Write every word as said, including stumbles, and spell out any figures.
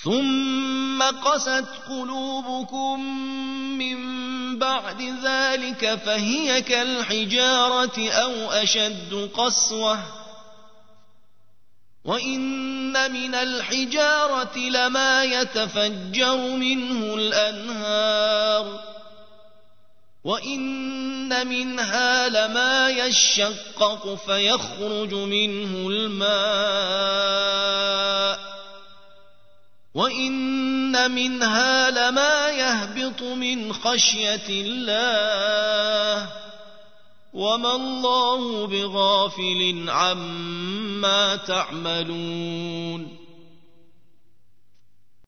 ثم قست قلوبكم من بعد ذلك فهي كالحجارة أو أشد قسوة وإن من الحجارة لما يتفجر منه الأنهار وإن منها لما يشقق فيخرج منه الماء وإن منها لما يهبط من خشية الله وما الله بغافل عما تعملون